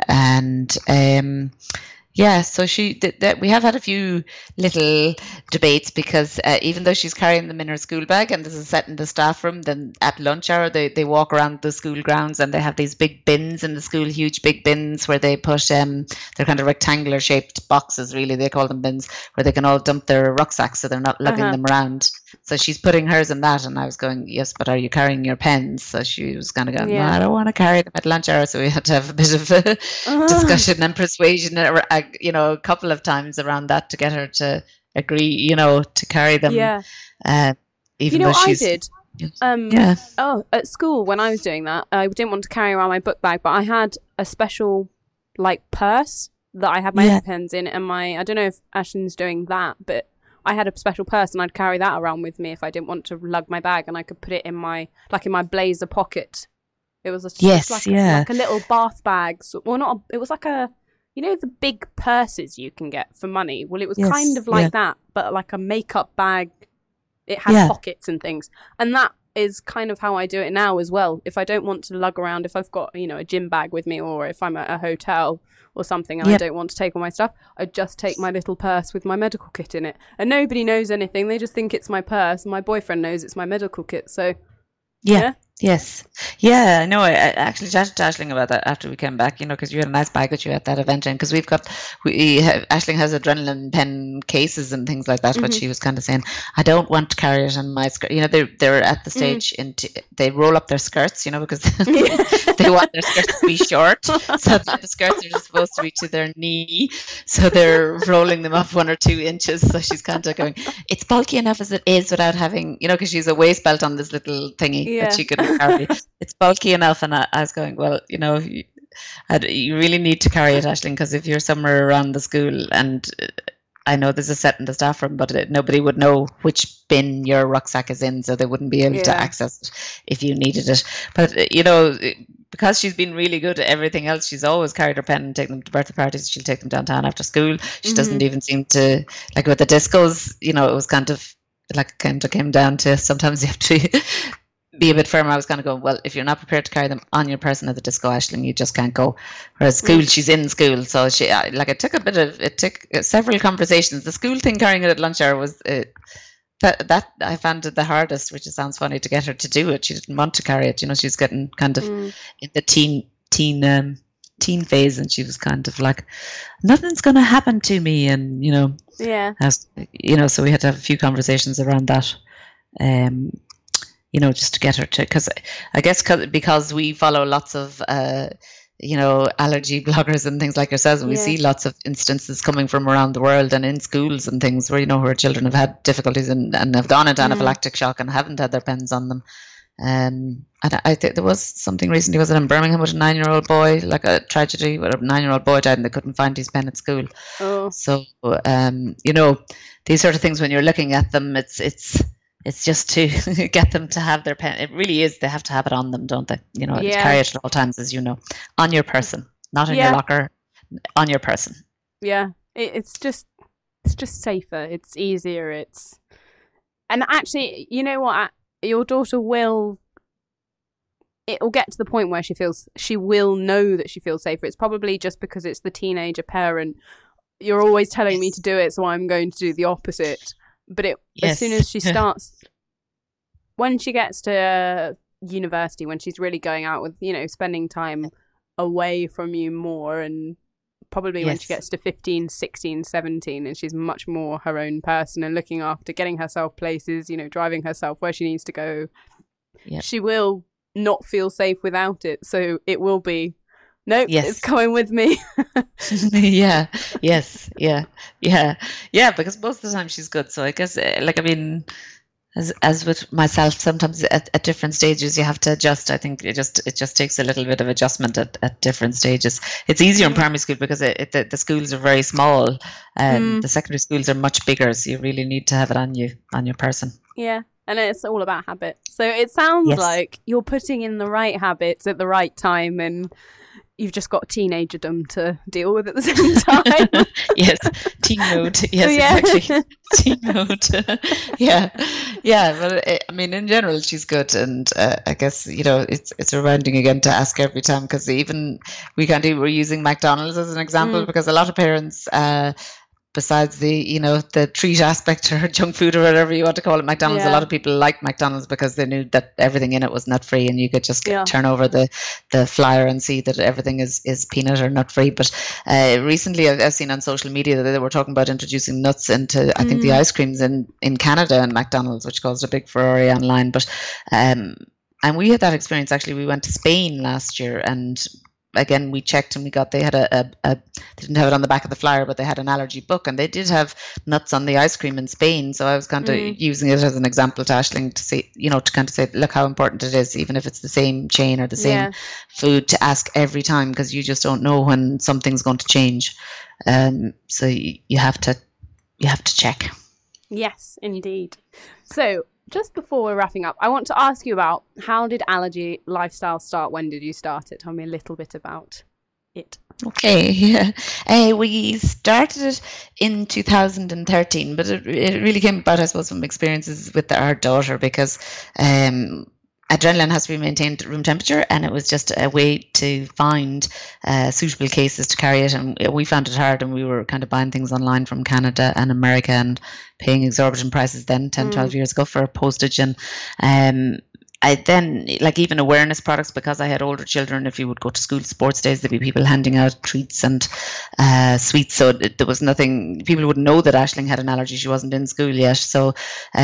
And, um, yeah, so she th- that we have had a few little debates because uh, even though she's carrying them in her school bag and this is set in the staff room, then at lunch hour they, they walk around the school grounds and they have these big bins in the school, huge big bins where they put um they're kind of rectangular shaped boxes, really they call them bins, where they can all dump their rucksacks so they're not lugging uh-huh. them around. So she's putting hers in that, and I was going, yes, but are you carrying your pens? So she was kind of going, yeah. no, I don't want to carry them at lunch hour. So we had to have a bit of a uh-huh. discussion and persuasion, you know, a couple of times around that to get her to agree, you know, to carry them. Yeah. Uh, even you know though what she's, I did? Um, yeah. Oh, at school when I was doing that, I didn't want to carry around my book bag, but I had a special like purse that I had my yeah. pens in, and my I don't know if Aisling's doing that, but I had a special purse and I'd carry that around with me if I didn't want to lug my bag, and I could put it in my like in my blazer pocket. It was a, yes, like, yeah. a, like a little bath bag. So, well, not. A, it was like a, you know, the big purses you can get for money. Well, it was yes, kind of like yeah. that, but like a makeup bag. It had yeah. pockets and things, and that is kind of how I do it now as well. If I don't want to lug around, if I've got, you know, a gym bag with me, or if I'm at a hotel or something and yep. I don't want to take all my stuff, I just take my little purse with my medical kit in it. And nobody knows anything. They just think it's my purse. And my boyfriend knows it's my medical kit. So, yeah. yeah. Yes. Yeah, I know. I, I actually chatted to Aisling about that after we came back, you know, because you had a nice bag with you at that event. And because we've got, we have, Aisling has adrenaline pen cases and things like that. Mm-hmm. But she was kind of saying, I don't want to carry it on my skirt. You know, they're, they're at the stage, mm. in t- they roll up their skirts, you know, because they want their skirts to be short. So that the skirts are just supposed to be to their knee. So they're rolling them up one or two inches. So she's kind of going, it's bulky enough as it is without having, you know, because she's a waist belt on this little thingy yeah. that she could carry. It's bulky enough, and I, I was going, well, you know, you, I'd, you really need to carry it, Aisling, because if you're somewhere around the school, and uh, I know there's a set in the staff room, but it, nobody would know which bin your rucksack is in, so they wouldn't be able yeah. to access it if you needed it. But uh, you know, because she's been really good at everything else, she's always carried her pen and taken them to birthday parties. She'll take them downtown after school. She mm-hmm. doesn't even seem to, like with the discos, you know, it was kind of like kind of came down to sometimes you have to be a bit firm. I was kind of going, well, if you're not prepared to carry them on your person at the disco, Aisling, you just can't go. Whereas school, mm. she's in school, so she like it took a bit of it took several conversations. The school thing, carrying it at lunch hour, was uh, that that I found it the hardest, which it sounds funny, to get her to do it. She didn't want to carry it. You know, she's getting kind of mm. in the teen teen um, teen phase, and she was kind of like, nothing's going to happen to me, and you know, yeah, as, you know, so we had to have a few conversations around that. Um, you know, just to get her to, because I guess cause, because we follow lots of, uh, you know, allergy bloggers and things like yourselves, and we yeah. see lots of instances coming from around the world and in schools and things where, you know, where children have had difficulties and, and have gone into mm. anaphylactic shock and haven't had their pens on them. Um, and I think there was something recently, was it in Birmingham, with a nine-year-old boy, like a tragedy where a nine-year-old boy died and they couldn't find his pen at school. Oh. So, um, you know, these sort of things, when you're looking at them, it's, it's, It's just to get them to have their pen. It really is. They have to have it on them, don't they? You know, yeah. carry it at all times, as you know, on your person, not in yeah. your locker, on your person. Yeah, it, it's just, it's just safer. It's easier. It's, and actually, you know what? Your daughter will. It will get to the point where she feels she will know that she feels safer. It's probably just because it's the teenager parent. You're always telling me to do it, so I'm going to do the opposite. But it, yes. as soon as she starts, when she gets to uh, university, when she's really going out with, you know, spending time away from you more, and probably yes. when she gets to fifteen, sixteen, seventeen, and she's much more her own person and looking after, getting herself places, you know, driving herself where she needs to go, yep. she will not feel safe without it. So it will be, nope, yes. it's coming with me. yeah, yes, yeah, yeah, yeah, because most of the time she's good. So I guess, like, I mean, as as with myself, sometimes at, at different stages you have to adjust. I think it just it just takes a little bit of adjustment at, at different stages. It's easier in primary school because it, it, the, the schools are very small, and mm. the secondary schools are much bigger, so you really need to have it on you, on your person. Yeah. And it's all about habit. So it sounds yes. like you're putting in the right habits at the right time, and you've just got teenagerdom to deal with at the same time. Yes, teen mode. Yes, yeah. exactly. Teen mode. yeah, yeah. Well, I mean, in general, she's good, and uh, I guess, you know, it's it's reminding again to ask every time, because even we can't do. We're using McDonald's as an example mm. because a lot of parents. Uh, Besides the, you know, the treat aspect or junk food or whatever you want to call it, McDonald's, yeah. a lot of people like McDonald's because they knew that everything in it was nut free, and you could just yeah. turn over the, the flyer and see that everything is, is peanut or nut free. But uh, recently I've, I've seen on social media that they were talking about introducing nuts into, I think, mm. the ice creams in, in Canada and McDonald's, which caused a big furore online. But um, and we had that experience, actually. We went to Spain last year, and again, we checked and we got, they had a, a, a, they didn't have it on the back of the flyer, but they had an allergy book, and they did have nuts on the ice cream in Spain. So I was kind of mm. using it as an example to Aisling to say, you know, to kind of say, look how important it is, even if it's the same chain or the same yeah. food, to ask every time, because you just don't know when something's going to change. Um, so you, you have to, you have to check. Yes, indeed. So, just before we're wrapping up, I want to ask you about, how did Allergy Lifestyle start? When did you start it? Tell me a little bit about it. Okay, yeah. Uh, we started it in two thousand thirteen, but it, it really came about, I suppose, from experiences with our daughter, because um, adrenaline has to be maintained at room temperature, and it was just a way to find uh, suitable cases to carry it. And we found it hard, and we were kind of buying things online from Canada and America and paying exorbitant prices then ten, Mm. twelve years ago for postage. And um, I then, like, even awareness products, because I had older children, if you would go to school sports days, there'd be people handing out treats and uh, sweets. So it, there was nothing, people wouldn't know that Aisling had an allergy. She wasn't in school yet. So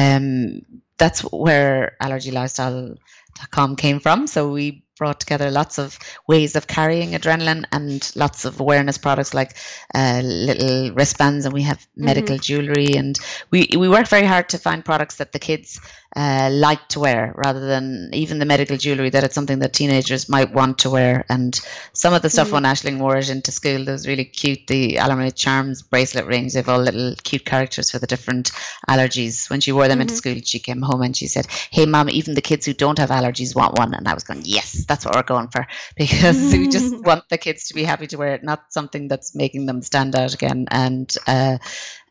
um, that's where allergy lifestyle dot com came from. So we brought together lots of ways of carrying adrenaline and lots of awareness products, like uh, little wristbands, and we have medical Mhm. jewelry. And we, we worked very hard to find products that the kids uh, like to wear, rather than even the medical jewelry, that it's something that teenagers might want to wear. And some of the stuff Mhm. when Aisling wore it into school, that was really cute. The Alameda Charms bracelet rings, they have all little cute characters for the different allergies. When she wore them into Mhm. school, she came home and she said, "Hey, Mom, even the kids who don't have allergies want one." And I was going, yes, that's what we're going for, because we just want the kids to be happy to wear it, not something that's making them stand out again. And uh,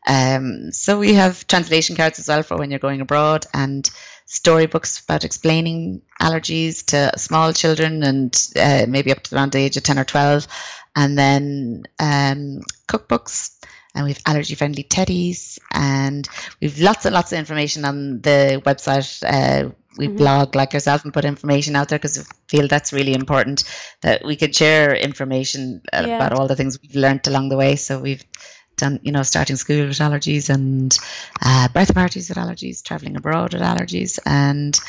um, so we have translation cards as well for when you're going abroad, and storybooks about explaining allergies to small children, and uh, maybe up to around the age of ten or twelve. And then um, cookbooks, and we have allergy friendly teddies, and we've lots and lots of information on the website. Uh, we Mhm. blog like yourself and put information out there, because we feel that's really important, that we could share information uh, Yeah. about all the things we've learned along the way. So we've done, you know, starting school with allergies, and uh, birthday parties with allergies, traveling abroad with allergies. And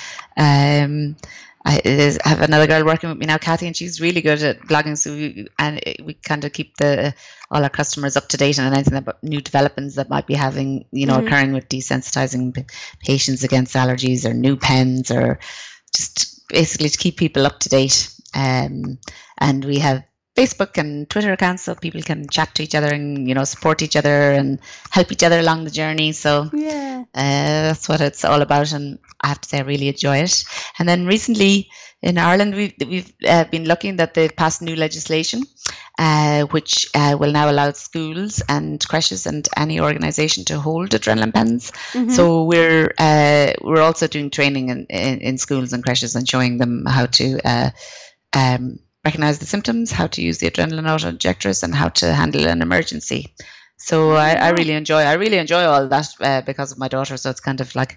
um, I is, have another girl working with me now, Kathy, and she's really good at blogging. So we, and we kind of keep the all our customers up to date on anything about new developments that might be having, you know, Mhm. occurring with desensitizing p- patients against allergies, or new pens, or just basically to keep people up to date. Um, and we have Facebook and Twitter accounts, so people can chat to each other and, you know, support each other and help each other along the journey. So Yeah. uh, that's what it's all about, and I have to say I really enjoy it. And then recently in Ireland, we've, we've uh, been looking that they've passed new legislation, uh, which uh, will now allow schools and creches and any organisation to hold adrenaline pens. Mhm. So we're uh, we're also doing training in, in, in schools and creches, and showing them how to uh, um, recognise the symptoms, how to use the adrenaline auto injectors, and how to handle an emergency. So I, I wow. really enjoy I really enjoy all that uh, because of my daughter. So it's kind of like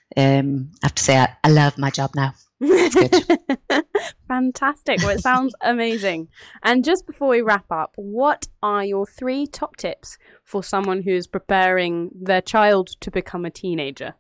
um, I have to say I, I love my job now. It's good. Fantastic. Well, it sounds amazing. And just before we wrap up, what are your three top tips for someone who's preparing their child to become a teenager?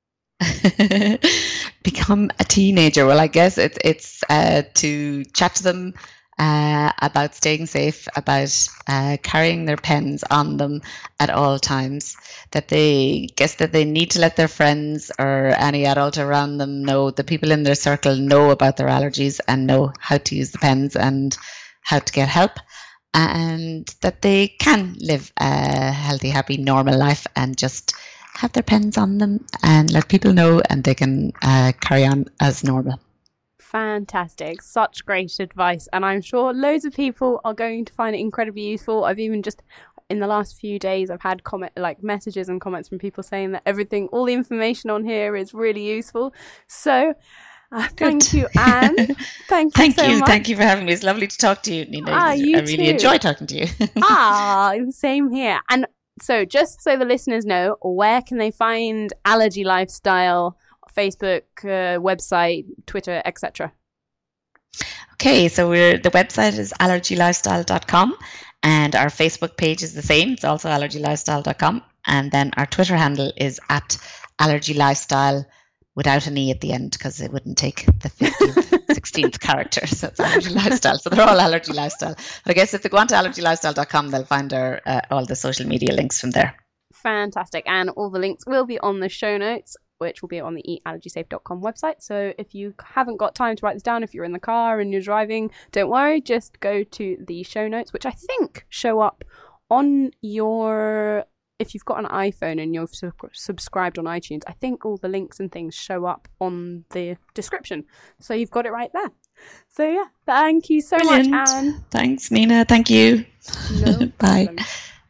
Become a teenager. Well, I guess it's it's uh, to chat to them uh, about staying safe, about uh, carrying their pens on them at all times. That they guess that they need to let their friends or any adult around them know, the people in their circle know about their allergies and know how to use the pens and how to get help. And that they can live a healthy, happy, normal life, and just have their pens on them and let people know, and they can uh, carry on as normal. Fantastic. Such great advice. And I'm sure loads of people are going to find it incredibly useful. I've even just, in the last few days, I've had comment like messages and comments from people saying that everything, all the information on here is really useful. So uh, thank Good. you, Anne. Thank you Thank so you. much. Thank you for having me. It's lovely to talk to you, Nina. Ah, you I really too. enjoy talking to you. Ah, same here. And so just so the listeners know, where can they find Allergy Lifestyle? Facebook, uh, website, Twitter, et cetera. Okay, so we're the website is allergy lifestyle dot com, and our Facebook page is the same. It's also allergy lifestyle dot com, and then our Twitter handle is at allergy lifestyle without an e at the end, because it wouldn't take the fifteenth, sixteenth character. So it's allergy lifestyle. So they're all allergy lifestyle. But I guess if they go on to allergy lifestyle dot com, they'll find our uh, all the social media links from there. Fantastic. And all the links will be on the show notes, which will be on the eat allergy safe dot com website. So if you haven't got time to write this down, if you're in the car and you're driving, don't worry, just go to the show notes, which I think show up on your, if you've got an iPhone and you've sub- subscribed on iTunes, I think all the links and things show up on the description. So you've got it right there. So yeah, thank you so Brilliant. much, Anne. Thanks, Nina. Thank you. No Bye. problem.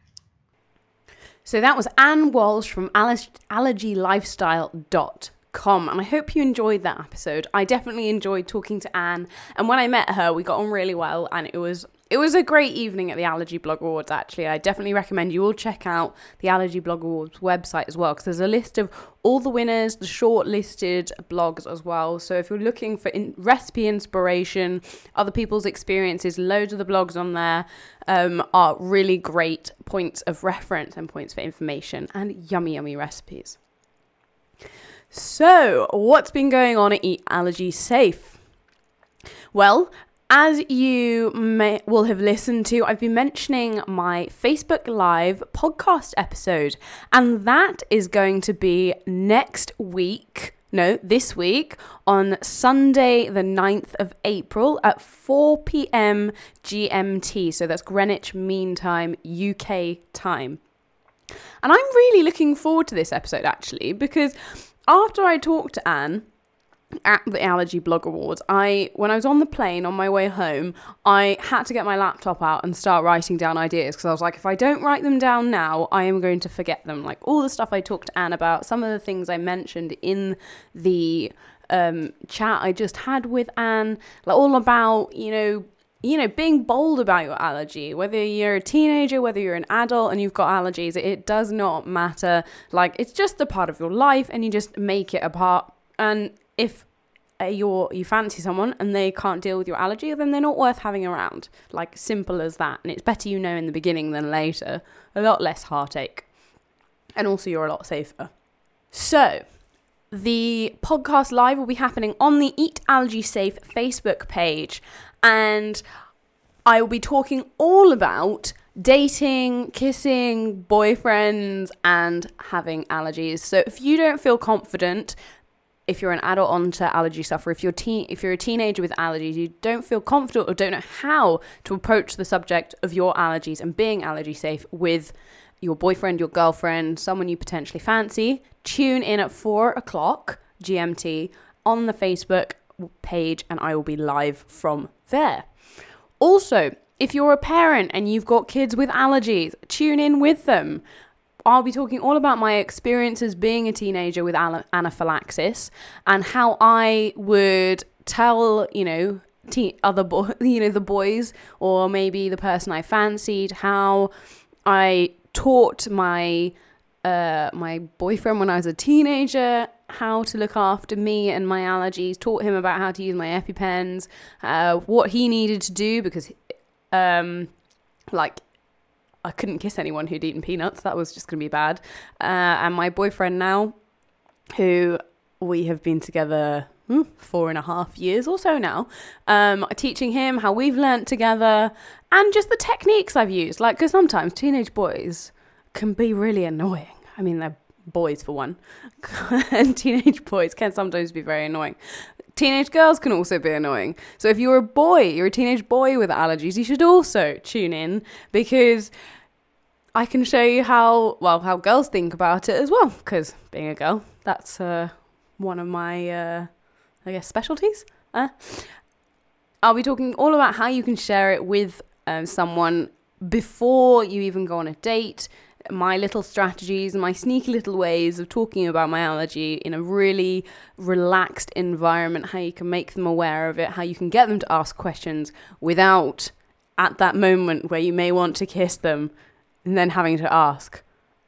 So that was Anne Walsh from allergy lifestyle dot com, and I hope you enjoyed that episode. I definitely enjoyed talking to Anne, and when I met her, we got on really well, and it was it was a great evening at the Allergy Blog Awards. Actually, I definitely recommend you all check out the Allergy Blog Awards website as well, because there's a list of all the winners, the shortlisted blogs as well. So if you're looking for in- recipe inspiration, other people's experiences, loads of the blogs on there um, are really great points of reference and points for information and yummy, yummy recipes. So, what's been going on at Eat Allergy Safe? Well, as you may will have listened to, I've been mentioning my Facebook Live podcast episode, and that is going to be next week, no, this week, on Sunday the ninth of April at four p.m. G M T, so that's Greenwich Mean Time, U K time. And I'm really looking forward to this episode, actually, because after I talked to Anne at the Allergy Blog Awards, I, when I was on the plane on my way home, I had to get my laptop out and start writing down ideas, because I was like, if I don't write them down now, I am going to forget them. Like all the stuff I talked to Anne about, some of the things I mentioned in the um, chat I just had with Anne, like all about, you know, you know, being bold about your allergy, whether you're a teenager, whether you're an adult and you've got allergies, it does not matter. Like, it's just a part of your life and you just make it a part. And if uh, you're, you fancy someone and they can't deal with your allergy, then they're not worth having around. Like, simple as that. And it's better you know in the beginning than later. A lot less heartache. And also you're a lot safer. So, the podcast live will be happening on the Eat Allergy Safe Facebook page. And I will be talking all about dating, kissing, boyfriends, and having allergies. So if you don't feel confident, if you're an adult onto allergy sufferer, if you're teen, if you're a teenager with allergies, you don't feel confident or don't know how to approach the subject of your allergies and being allergy safe with your boyfriend, your girlfriend, someone you potentially fancy, tune in at four o'clock G M T on the Facebook page, and I will be live from there. Also, if you're a parent and you've got kids with allergies, tune in with them. I'll be talking all about my experiences being a teenager with anaphylaxis and how I would tell, you know, te- other boys, you know, the boys, or maybe the person I fancied, how I taught my uh, my boyfriend when I was a teenager how to look after me and my allergies, taught him about how to use my EpiPens, uh, what he needed to do, because um, like I couldn't kiss anyone who'd eaten peanuts. That was just going to be bad. Uh, and my boyfriend now, who we have been together hmm, four and a half years or so now, um, teaching him how we've learnt together and just the techniques I've used. Like, because sometimes teenage boys can be really annoying. I mean, they're boys for one, and teenage boys can sometimes be very annoying. Teenage girls can also be annoying. So if you're a boy, you're a teenage boy with allergies, you should also tune in, because I can show you how, well, how girls think about it as well, because being a girl, that's uh, one of my, uh, I guess, specialties. Uh, I'll be talking all about how you can share it with um, someone before you even go on a date, my little strategies, my sneaky little ways of talking about my allergy in a really relaxed environment, how you can make them aware of it, how you can get them to ask questions without, at that moment where you may want to kiss them, and then having to ask,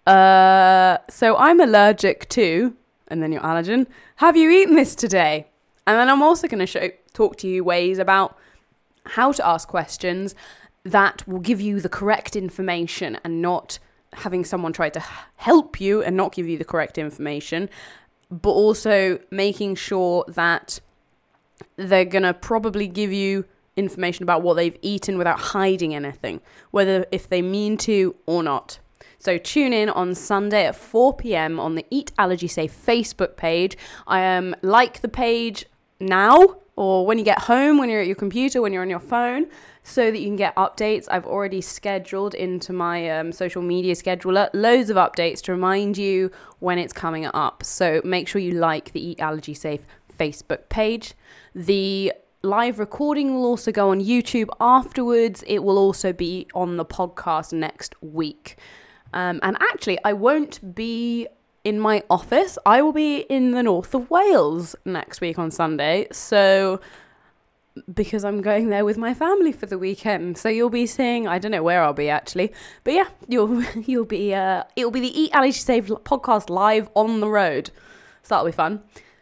uh, so I'm allergic to, and then your allergen, have you eaten this today? And then I'm also going to show talk to you ways about how to ask questions that will give you the correct information, and not having someone try to help you and not give you the correct information, but also making sure that they're going to probably give you information about what they've eaten without hiding anything, whether if they mean to or not. So tune in on Sunday at four p.m. on the Eat Allergy Safe Facebook page. I um, like the page now, or when you get home, when you're at your computer, when you're on your phone, so that you can get updates. I've already scheduled into my um, social media scheduler loads of updates to remind you when it's coming up. So make sure you like the Eat Allergy Safe Facebook page. The live recording will also go on YouTube afterwards. It will also be on the podcast next week. Um, and actually, I won't be in my office. I will be in the north of Wales next week on Sunday. So, because I'm going there with my family for the weekend. So you'll be seeing, I don't know where I'll be actually, but yeah, you'll you'll be, uh, it'll be the Eat Allergy Safe podcast live on the road. So that'll be fun.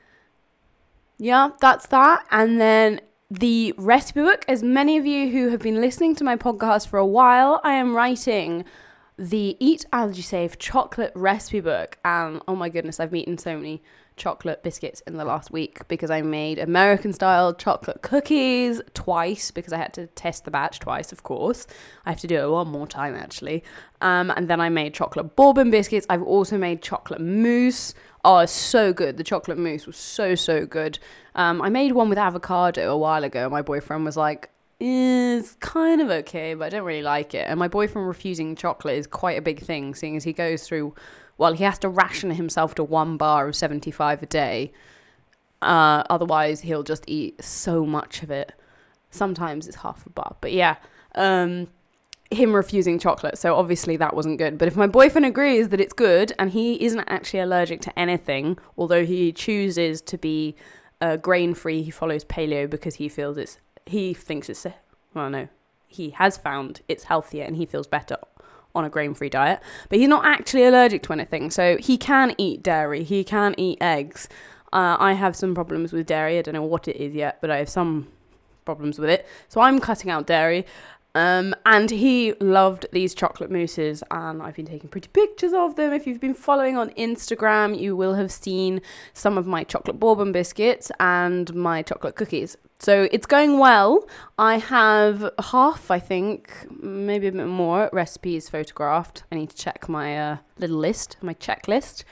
Yeah, that's that. And then the recipe book, as many of you who have been listening to my podcast for a while, I am writing the Eat Allergy Safe chocolate recipe book. And oh my goodness, I've eaten so many chocolate biscuits in the last week because I made American style chocolate cookies twice because I had to test the batch twice, of course. I have to do it one more time actually. Um, and then I made chocolate bourbon biscuits. I've also made chocolate mousse. Oh, it's so good. The chocolate mousse was so, so good. Um, I made one with avocado a while ago. My boyfriend was like, it's kind of okay, but I don't really like it. And my boyfriend refusing chocolate is quite a big thing, seeing as he goes through, well, he has to ration himself to one bar of seventy-five a day. Uh, otherwise, he'll just eat so much of it. Sometimes it's half a bar. But yeah, um, him refusing chocolate. So obviously that wasn't good. But if my boyfriend agrees that it's good and he isn't actually allergic to anything, although he chooses to be uh, grain-free, he follows paleo because he feels it's, he thinks it's, well, no, he has found it's healthier and he feels better on a grain-free diet, but he's not actually allergic to anything. So he can eat dairy, he can eat eggs. Uh, I have some problems with dairy. I don't know what it is yet, but I have some problems with it. So I'm cutting out dairy. Um, and he loved these chocolate mousses, and I've been taking pretty pictures of them. If you've been following on Instagram, you will have seen some of my chocolate bourbon biscuits and my chocolate cookies. So it's going well. I have half, I think, maybe a bit more recipes photographed. I need to check my uh, little list, my checklist.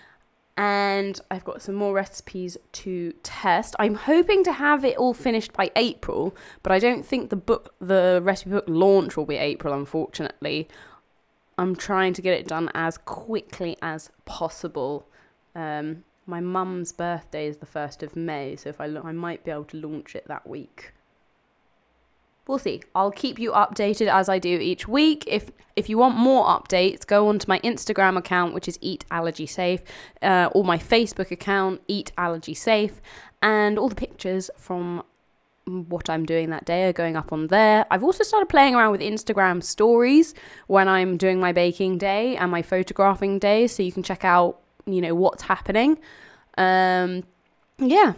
And I've got some more recipes to test. I'm hoping to have it all finished by April, but I don't think the book, the recipe book launch will be April, unfortunately. I'm trying to get it done as quickly as possible. Um, my mum's birthday is the first of May, so if I I might be able to launch it that week. We'll see. I'll keep you updated as I do each week. If if you want more updates, go onto my Instagram account, which is Eat Allergy Safe, uh, or my Facebook account, Eat Allergy Safe, and all the pictures from what I'm doing that day are going up on there. I've also started playing around with Instagram stories when I'm doing my baking day and my photographing day, so you can check out, you know, what's happening. Um, yeah.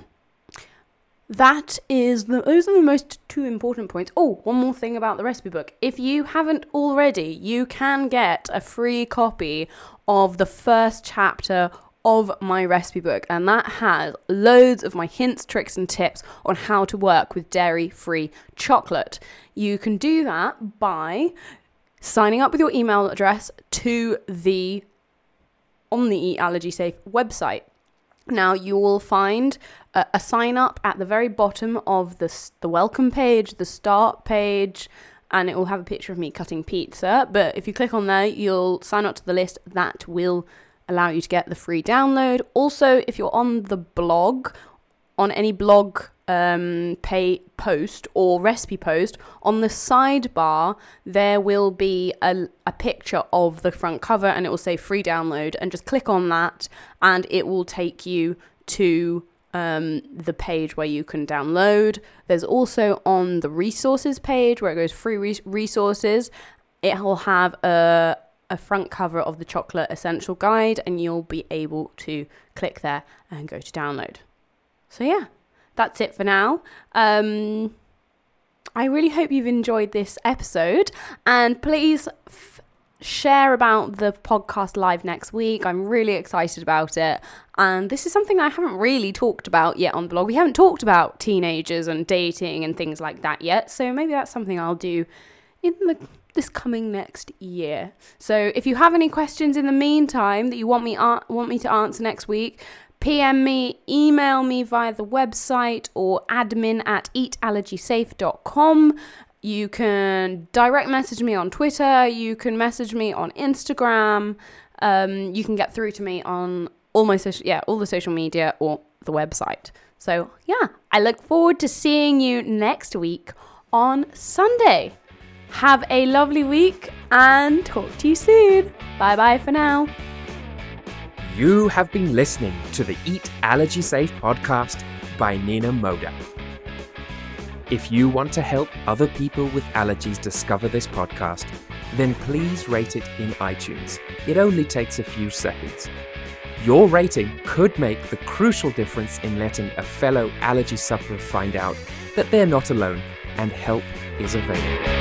That is the, those are the most two important points. Oh, one more thing about the recipe book. If you haven't already, you can get a free copy of the first chapter of my recipe book. And that has loads of my hints, tricks, and tips on how to work with dairy-free chocolate. You can do that by signing up with your email address to the, on the Eat Allergy Safe website. Now, you will find a, a sign up at the very bottom of the, the welcome page, the start page, and it will have a picture of me cutting pizza. But if you click on there, you'll sign up to the list. That will allow you to get the free download. Also, if you're on the blog, on any blog um, pay post or recipe post, on the sidebar, there will be a, a picture of the front cover and it will say free download, and just click on that and it will take you to um, the page where you can download. There's also on the resources page where it goes free res- resources, it will have a, a front cover of the chocolate essential guide, and you'll be able to click there and go to download. So yeah. That's it for now. Um, I really hope you've enjoyed this episode, and please f- share about the podcast live next week. I'm really excited about it, and this is something I haven't really talked about yet on the blog. We haven't talked about teenagers and dating and things like that yet, so maybe that's something I'll do in the this coming next year. So if you have any questions in the meantime that you want me uh, want me to answer next week, P M me, email me via the website or admin at eat allergy safe dot com. You can direct message me on Twitter. You can message me on Instagram. Um, you can get through to me on all my social, yeah, all the social media or the website. So yeah, I look forward to seeing you next week on Sunday. Have a lovely week and talk to you soon. Bye bye for now. You have been listening to the Eat Allergy Safe podcast by Nina Moda. If you want to help other people with allergies discover this podcast, then please rate it in iTunes. It only takes a few seconds. Your rating could make the crucial difference in letting a fellow allergy sufferer find out that they're not alone and help is available.